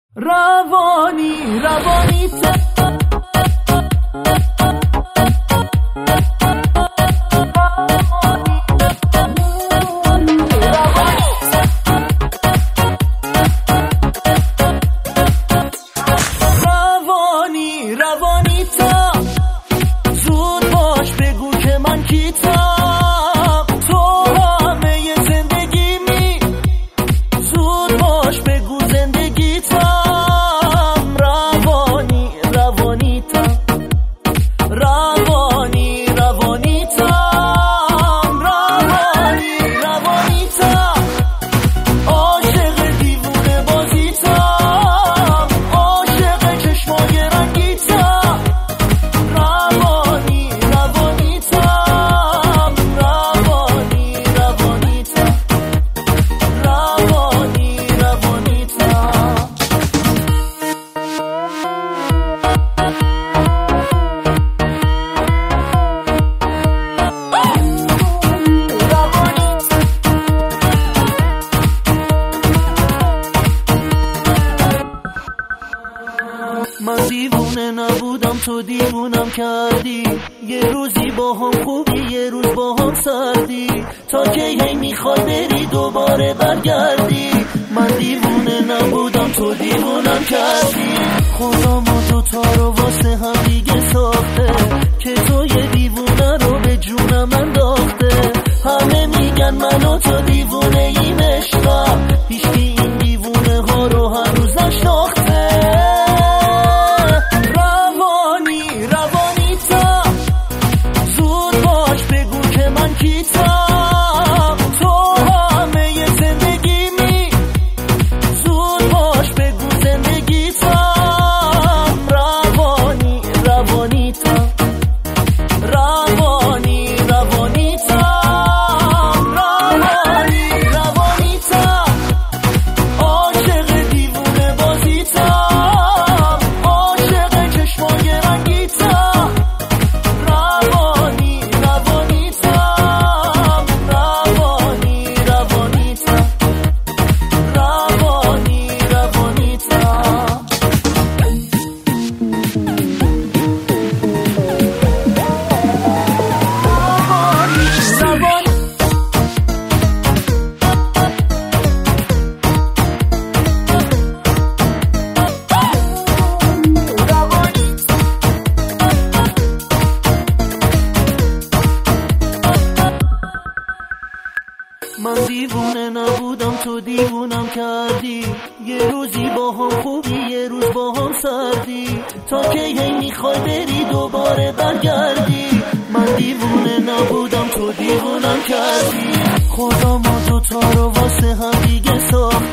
روانی تا زود باش بگو که من کیتم، تو همه زندگیمی، زود باش بگو زندگیتم. روانی تا عاشق دیوونه بازیتم، عاشق چشمای رنگیتم. روانی من دیوونه نبودم، تو دیوونم کردی. یه روزی با هم خوبی، یه روز با هم سردی، تا که هی میخوای بری دوباره برگردی. من دیوونه نبودم، تو دیوونم کردی. خدا ما دوتا رو واسه هم دیگه ساخته، که تو یه دیوونه رو به جونم انداخته. همه میگن من و تو دیوونه ایم عشقم، هیچکی این دیوونه ها رو هنوز نشناخته. من دیوونه نبودم، تو دیوونم کردی. یه روزی با هم خوبی، یه روز با هم سردی، تا که هی میخوای بری دوباره برگردی. من دیوونه نبودم، تو دیوونم کردی. خدا ما دوتا رو واسه هم دیگه ساخت،